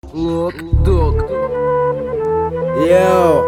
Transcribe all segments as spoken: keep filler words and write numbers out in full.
Look, dog. Yo.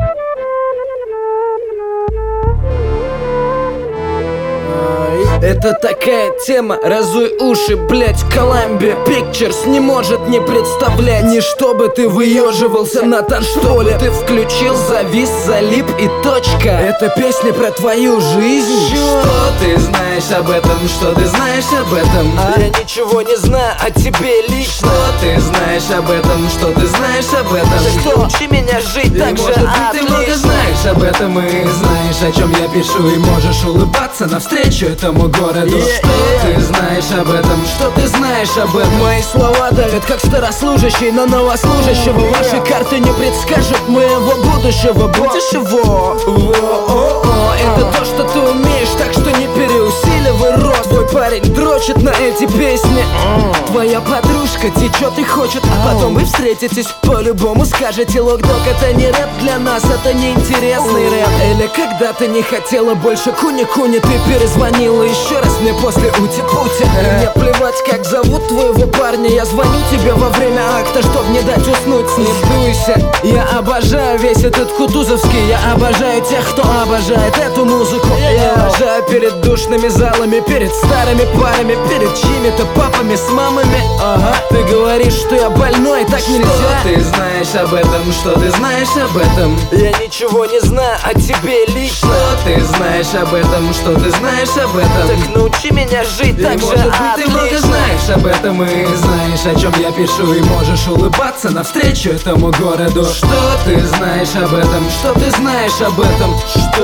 Это такая тема, разуй уши, блять, Columbia Pictures не может не представлять. Не чтобы ты выеживался на танцполе, ты включил, завис, залип и точка. Это песня про твою жизнь. Что ты знаешь об этом, что ты знаешь об этом? А я ничего не знаю о тебе лично. Что ты знаешь об этом, что ты знаешь об этом? Так что учи меня жить И так же может быть ты много отлично. знаешь об этом и знаешь, о чем я пишу, и можешь улыбаться навстречу этому городу. Yeah, Что yeah. ты знаешь об этом, что ты знаешь об этом? Мои слова давят как старослужащий на новослужащего. Ваши карты не предскажут моего будущего. Будешь его? Во-о-о. Это то, что ты умеешь, так что не переусиливай рот. Твой парень дрочит на эти песни. Твоя подружка течет и хочет, а потом вы встретитесь, по-любому скажете: лок-дог, это не рэп для нас, это неинтересный рэп. Или когда ты не хотела больше куни-куни, ты перезвонила еще раз мне после ути-пути. Мне плевать, как зовут твоего парня, я звоню тебе во время акта, чтоб не дать уснуть. Не дуйся, я обожаю весь этот кутузовский. Я обожаю тех, кто обожает эту музыку. Я обожаю перед душными залами, перед старыми парами, перед чьими-то папами с мамами. Ага, ты говоришь, что я больной, так нельзя. Что ты знаешь об этом, что ты знаешь об этом? Я ничего не знаю о тебе лично. Что ты знаешь об этом, что ты знаешь об этом? Так научи меня жить И так же может быть ты много отлично. знаешь об этом и знаешь, о чем я пишу, и можешь улыбаться навстречу этому городу. Что ты знаешь об этом, что ты знаешь об этом?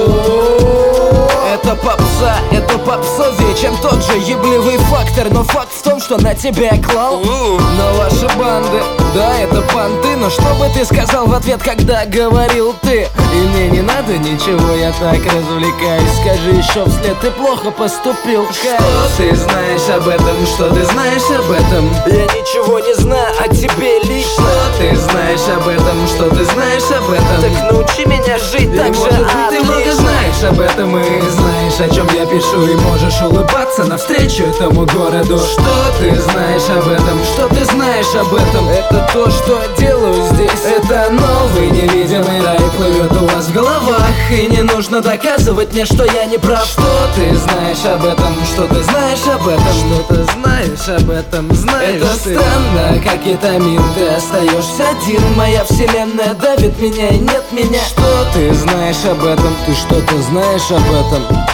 Что? Это попса, это попсовее, чем тот же ебливый фактор. Но факт в том, что на тебя я клал на ваши банды. Да, это понты, но что бы ты сказал в ответ, когда говорил ты? И мне не надо ничего, я так развлекаюсь. Скажи еще вслед, ты плохо поступил. Что ты знаешь об этом, что ты знаешь об этом? Я ничего не знаю о тебе лично. Что ты знаешь об этом, что ты знаешь об этом? Так научи меня жить И так же может быть ты много отлично. знаешь об этом и знаешь, о чем я пишу, и можешь улыбаться навстречу этому городу. Что ты знаешь об этом, что ты знаешь об этом? Это то, что я делаю здесь. Это новый невидимый рай плывет у вас в головах, и не нужно доказывать мне, что я не прав. Что ты знаешь об этом, что ты знаешь об этом? Что ты знаешь об этом, знаешь Это ты. странно, как витамин, ты остаешься один. Моя вселенная давит меня и нет меня. Что ты знаешь об этом? Ты что-то знаешь об этом?